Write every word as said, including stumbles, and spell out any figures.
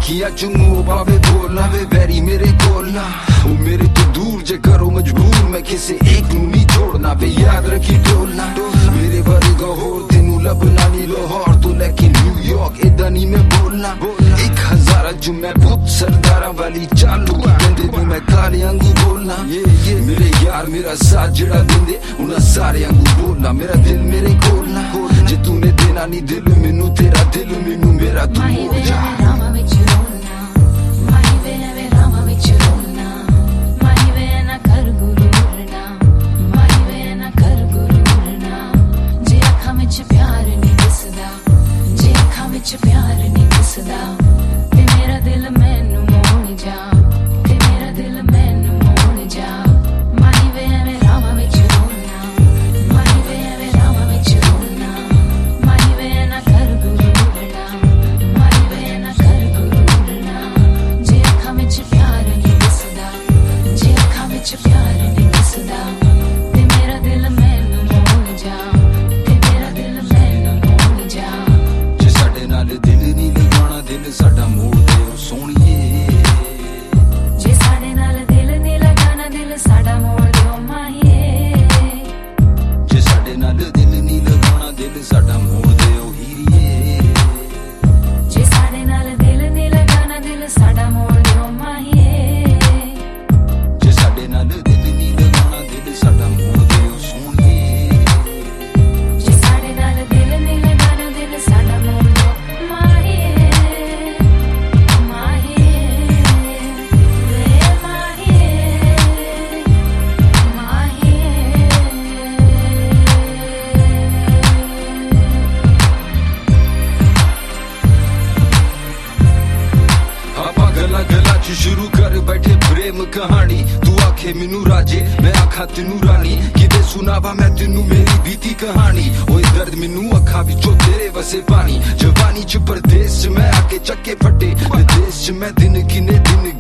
अखियां चुमो भावे बोलना वे बैरी मेरे कोलना ओ मेरे तो दूर जे करो मजबूर मैं किसी एक नू नहीं छोड़ना वे याद रखी डोलना मेरे वर्गा होर तेनू लभना नी लाहौर तो लेके न्यूयॉर्क इदा नहीं मैं बोलना एक हजार जो मैं भूत सरदारा वाली चालू कहंदे तू मैं काले आंगू बोलना मेरे यार मेरा साथ जड़ा देंदे उन्हां सारे आंगू बोलना मेरा दिल मेरे खोलना जे तूने देना नहीं दिल मैनू तेरा दिल मैनू मेरा तू मोड़ जा प्यार नहीं दिसदा ते मेरा दिल मैनू मोड़ जा ते मेरा दिल मैनू मोड़ जा माही वे एवें रावां विच रोलना माही वे एवें रावां विच रोलना माही वे ना कर गुरूरना माही वे ना कर गुरूरना जे अखां विच प्यार नहीं दिसदा जे अखां विच प्यार नहीं दिसदा ते मेरा दिल मैनू मोड़ जा ते मेरा दिल मैनू मोड़ जा दिल नहीं लगाना दिल साडा मोड़ दे ओ सोहणिए जे साडे नाल दिल नहीं लगाना दिल साडा मोड़ दे ओ माहिए जे साडे नाल दिल नहीं लगाना दिल साडा मोड़ दे ओ हीरिए जे साडे नाल दिल नहीं लगाना दिल साडा मोड़ दे ओ माहिए जे साडे नाल दिल नहीं लगाना दिल साडा मोड़ दे ओ सोहणिए जे साडे नाल दिल नहीं लगाना दिल साडा मोड़ शुरू कर बैठे प्रेम कहानी तू आखे मैनू राजे मैं आखा तेनू रानी किदे सुनावा मैं तेनू मेरी बीती कहानी ओए दर्द मैनू अखा विचों तेरे वसे पानी जवानी च परदेस च मैं आके चक्के फटे विदेश च मैं दिन किने दिन